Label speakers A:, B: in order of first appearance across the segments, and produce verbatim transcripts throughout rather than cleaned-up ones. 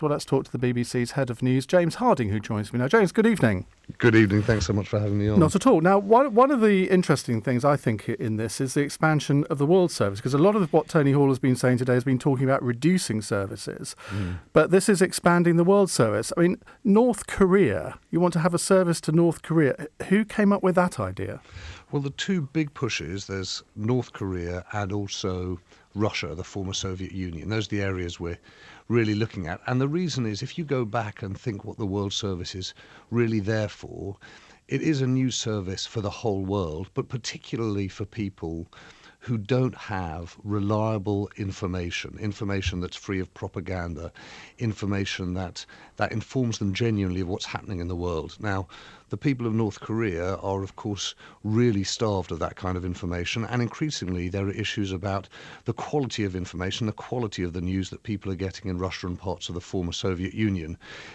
A: Well, let's talk to the B B C's head of news, James Harding, who joins me now. James, good evening.
B: Good evening. Thanks so much for having me on.
A: Not at all. Now, one, one of the interesting things I think in this is the expansion of the World Service, because a lot of what Tony Hall has been saying today has been talking about reducing services, mm. but this is expanding the World Service. I mean, North Korea, you want to have a service to North Korea. Who came up with that idea?
B: Well, the two big pushes, there's North Korea and also Russia, the former Soviet Union. Those are the areas we're really looking at. And the reason is, if you go back and think what the World Service is really there for, it is a news service for the whole world, but particularly for people who don't have reliable information, information that's free of propaganda, information that, that informs them genuinely of what's happening in the world. Now, the people of North Korea are, of course, really starved of that kind of information, and increasingly there are issues about the quality of information, the quality of the news that people are getting in Russia and parts of the former Soviet Union.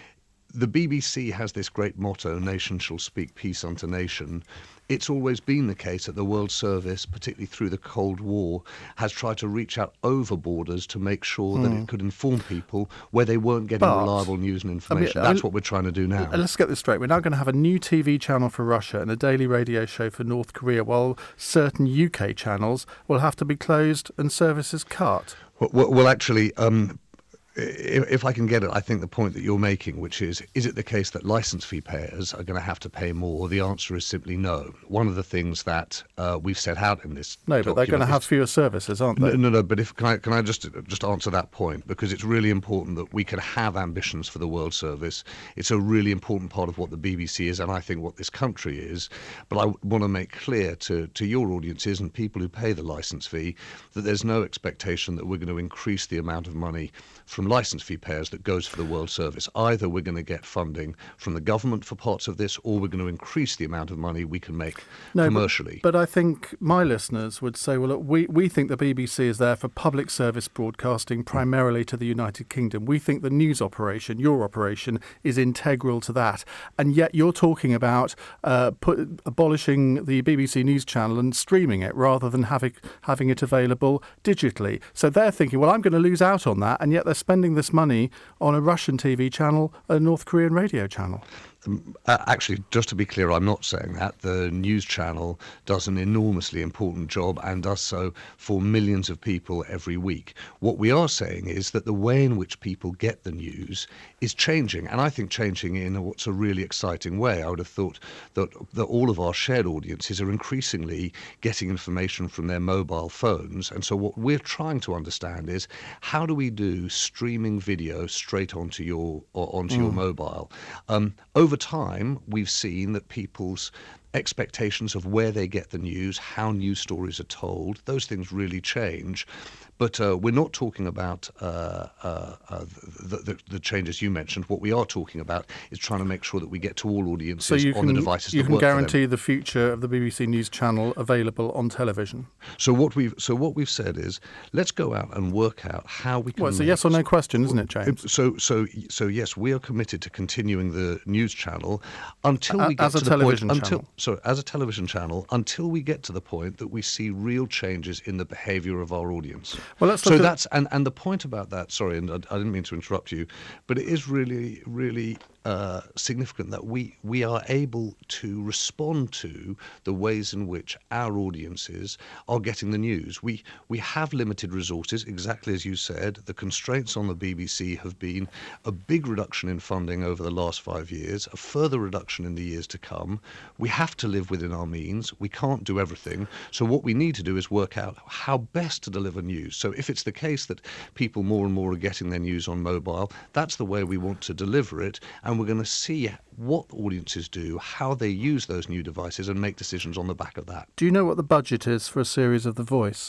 B: The B B C has this great motto, nation shall speak peace unto nation. It's always been the case that the World Service, particularly through the Cold War, has tried to reach out over borders to make sure mm. that it could inform people where they weren't getting but, reliable news and information. I mean, That's I, what we're trying to do now.
A: Let's get this straight. We're now going to have a new T V channel for Russia and a daily radio show for North Korea, while certain U K channels will have to be closed and services cut.
B: Well, well actually... Um, If I can get it, I think the point that you're making, which is, is it the case that licence fee payers are going to have to pay more? The answer is simply no. One of the things that uh, we've set out in this
A: No, but they're going to have fewer services, aren't they?
B: No, no, no but if, can I, can I just just answer that point? Because it's really important that we can have ambitions for the World Service. It's a really important part of what the B B C is, and I think what this country is. But I want to make clear to, to your audiences and people who pay the licence fee that there's no expectation that we're going to increase the amount of money from licence fee payers that goes for the World Service. Either we're going to get funding from the government for parts of this, or we're going to increase the amount of money we can make no, commercially.
A: But, but I think my listeners would say, well, look, we, we think the B B C is there for public service broadcasting primarily to the United Kingdom. We think the news operation, your operation, is integral to that. And yet you're talking about uh, put, abolishing the B B C News channel and streaming it rather than having, having it available digitally. So they're thinking, well, I'm going to lose out on that, and yet they're spending this money on a Russian T V channel, a North Korean radio channel.
B: Um, uh, actually, just to be clear, I'm not saying that. The news channel does an enormously important job and does so for millions of people every week. What we are saying is that the way in which people get the news is changing, and I think changing in what's a really exciting way. I would have thought that, that all of our shared audiences are increasingly getting information from their mobile phones, and so what we're trying to understand is, how do we do streaming video straight onto your or onto mm. your mobile? Um, over time, we've seen that people's expectations of where they get the news, how news stories are told, those things really change. But uh, we're not talking about uh, uh, uh, the, the, the changes you mentioned. What we are talking about is trying to make sure that we get to all audiences
A: so you
B: on
A: can,
B: the devices
A: you
B: that
A: can
B: work for them.
A: guarantee the future of the B B C News channel available on television.
B: So what we've so what we've said is, let's go out and work out how we can.
A: Well, it's a yes or no question, isn't it, James?
B: So so so yes, we are committed to continuing the news channel until
A: a,
B: we get
A: as
B: to
A: a
B: the
A: television
B: point.
A: channel.
B: Until sorry, as a television channel, until we get to the point that we see real changes in the behaviour of our audience.
A: Well, let's
B: so
A: look at
B: that's and, and the point about that. Sorry, and I, I didn't mean to interrupt you, but it is really really uh, significant that we we are able to respond to the ways in which our audiences are getting the news. We we have limited resources, exactly as you said. The constraints on the B B C have been a big reduction in funding over the last five years, a further reduction in the years to come. We have to live within our means. We can't do everything. So what we need to do is work out how best to deliver news. So if it's the case that people more and more are getting their news on mobile, that's the way we want to deliver it. And we're going to see what audiences do, how they use those new devices, and make decisions on the back of that.
A: Do you know what the budget is for a series of The Voice?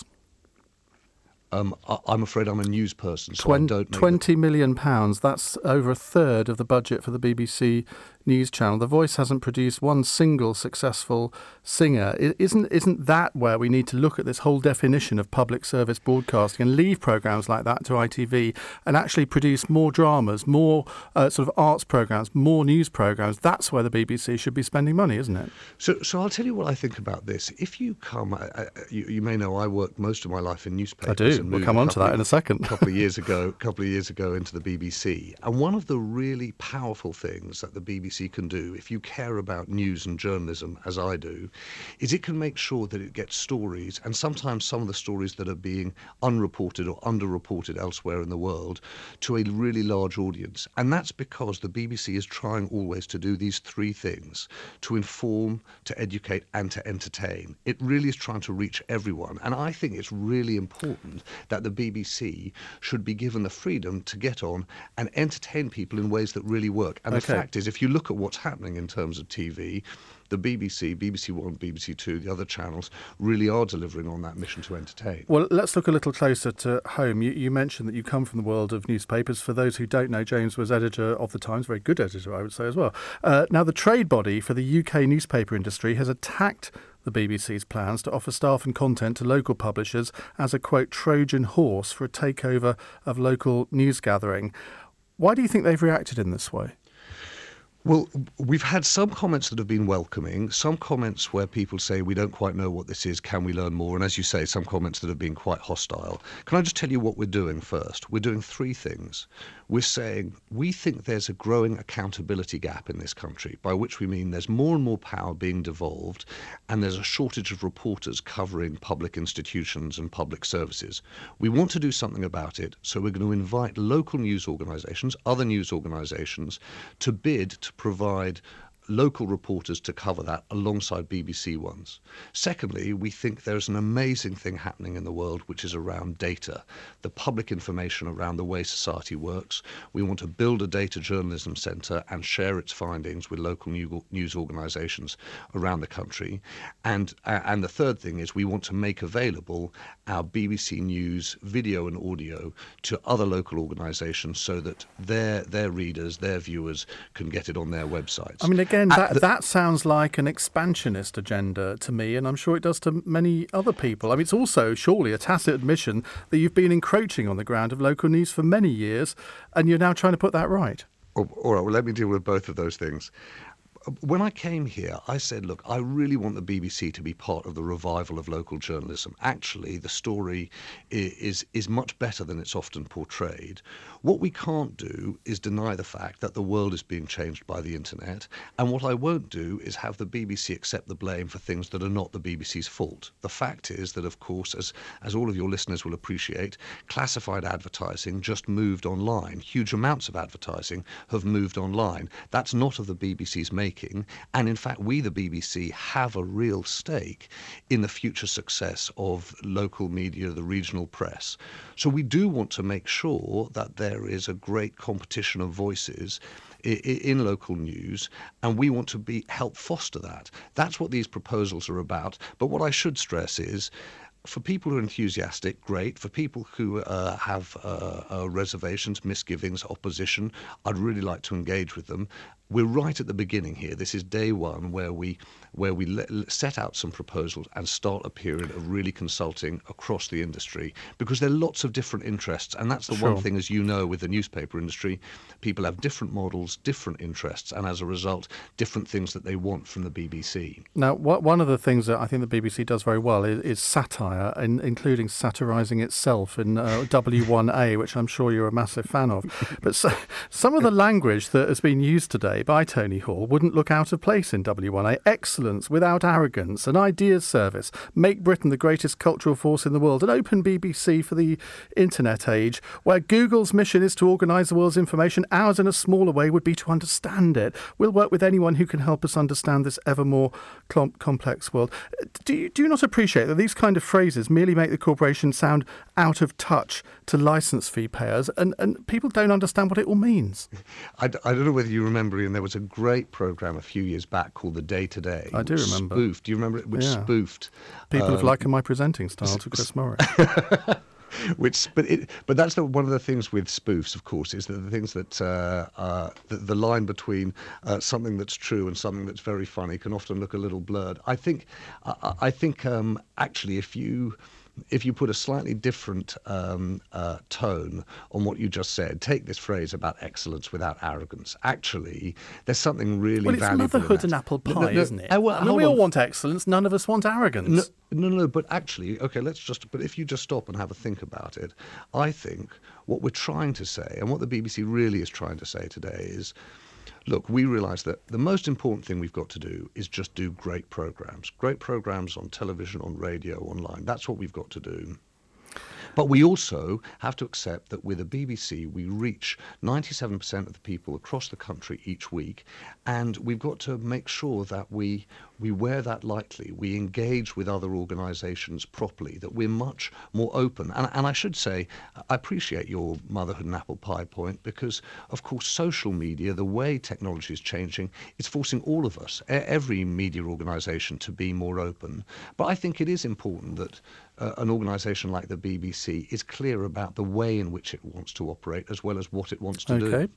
B: Um, I, I'm afraid I'm a news person, so
A: Twen-
B: I don't know.
A: Twenty million pounds. That's over a third of the budget for the B B C news channel. The Voice hasn't produced one single successful singer. I- Isn't isn't that where we need to look at this whole definition of public service broadcasting and leave programmes like that to I T V and actually produce more dramas, more uh, sort of arts programmes, more news programmes? That's where the B B C should be spending money, isn't it?
B: So, so I'll tell you what I think about this. If you come, uh, uh, you, you may know I worked most of my life in newspapers.
A: I do.
B: And
A: We'll
B: moved
A: come
B: a
A: on to
B: couple
A: that
B: of-
A: in a second.
B: A couple of years ago, a couple of years ago into the B B C. And one of the really powerful things that the B B C can do, if you care about news and journalism, as I do, is it can make sure that it gets stories, and sometimes some of the stories that are being unreported or underreported elsewhere in the world, to a really large audience. And that's because the B B C is trying always to do these three things: to inform, to educate, and to entertain. It really is trying to reach everyone. And I think it's really important that the B B C should be given the freedom to get on and entertain people in ways that really work. And
A: Okay.
B: the fact is, if you look at what's happening in terms of T V, the B B C, B B C One, B B C Two, the other channels really are delivering on that mission to entertain.
A: Well, let's look a little closer to home. You, you mentioned that you come from the world of newspapers. For those who don't know, James was editor of The Times, very good editor, I would say, as well. Uh, now, the trade body for the U K newspaper industry has attacked the B B C's plans to offer staff and content to local publishers as a, quote, Trojan horse for a takeover of local news gathering. Why do you think they've reacted in this way?
B: Well, we've had some comments that have been welcoming, some comments where people say, we don't quite know what this is, can we learn more? And as you say, some comments that have been quite hostile. Can I just tell you what we're doing first? We're doing three things. We're saying we think there's a growing accountability gap in this country, by which we mean there's more and more power being devolved, and there's a shortage of reporters covering public institutions and public services. We want to do something about it, so we're going to invite local news organisations, other news organisations, to bid to provide local reporters to cover that alongside B B C ones. Secondly, we think there's an amazing thing happening in the world which is around data, the public information around the way society works. We want to build a data journalism centre and share its findings with local news organisations around the country. And, uh, and the third thing is we want to make available our B B C News video and audio to other local organisations so that their, their readers, their viewers can get it on their websites.
A: I mean, again, that, the, that sounds like an expansionist agenda to me, and I'm sure it does to many other people. I mean, it's also surely a tacit admission that you've been encroaching on the ground of local news for many years, and you're now trying to put that right.
B: All right, well, let me deal with both of those things. When I came here, I said, look, I really want the B B C to be part of the revival of local journalism. Actually, the story is, is much better than it's often portrayed. What we can't do is deny the fact that the world is being changed by the internet. And what I won't do is have the B B C accept the blame for things that are not the B B C's fault. The fact is that, of course, as, as all of your listeners will appreciate, classified advertising just moved online. Huge amounts of advertising have moved online. That's not of the B B C's making. And in fact, we, the B B C, have a real stake in the future success of local media, the regional press. So we do want to make sure that there is a great competition of voices in local news, and we want to be help foster that. That's what these proposals are about. But what I should stress is, for people who are enthusiastic, great. For people who uh, have uh, uh, reservations, misgivings, opposition, I'd really like to engage with them. We're right at the beginning here. This is day one where we where we le- set out some proposals and start a period of really consulting across the industry, because there are lots of different interests, and that's the
A: Sure.
B: one thing, as you know, with the newspaper industry, people have different models, different interests, and as a result, different things that they want from the B B C.
A: Now, what, one of the things that I think the B B C does very well is, is satire, in, including satirising itself in uh, W one A, which I'm sure you're a massive fan of. But so, some of the language that has been used today by Tony Hall wouldn't look out of place in W one A. Excellence without arrogance, an ideas service, make Britain the greatest cultural force in the world, an open B B C for the internet age, where Google's mission is to organise the world's information. Ours, in a smaller way, would be to understand it. We'll work with anyone who can help us understand this ever more com- complex world. Do you, do you not appreciate that these kind of phrases merely make the corporation sound out of touch to licence fee payers, and, and people don't understand what it all means?
B: I, I don't know whether you remember, Ian, there was a great programme a few years back called The Day Today.
A: I do remember.
B: Spoofed. Do you remember it? Which
A: Yeah.
B: spoofed.
A: People
B: um,
A: have likened my presenting style to Chris Morris.
B: Which, but it, but that's the, one of the things with spoofs, of course, is that the things that uh, uh, the, the line between uh, something that's true and something that's very funny can often look a little blurred. I think, I, I think um, actually, if you if you put a slightly different um, uh, tone on what you just said, take this phrase about excellence without arrogance. Actually, there's something really
A: well, it's
B: valuable
A: motherhood
B: in
A: and
B: that.
A: apple pie,
B: No, no, no,
A: isn't it?
B: uh, well,
A: I mean,
B: hold
A: we all
B: on.
A: want excellence. None of us want arrogance.
B: No, no, no, but actually, okay, let's just, but if you just stop and have a think about it, I think what we're trying to say, and what the B B C really is trying to say today is, look, we realise that the most important thing we've got to do is just do great programmes. Great programmes on television, on radio, online. That's what we've got to do. But we also have to accept that with the B B C, we reach ninety-seven percent of the people across the country each week, and we've got to make sure that we we wear that lightly, we engage with other organisations properly, that we're much more open. And, and I should say, I appreciate your motherhood and apple pie point, because, of course, social media, the way technology is changing, is forcing all of us, every media organisation, to be more open. But I think it is important that uh, an organisation like the B B C is clear about the way in which it wants to operate, as well as what it wants to
A: okay.
B: do.
A: Okay.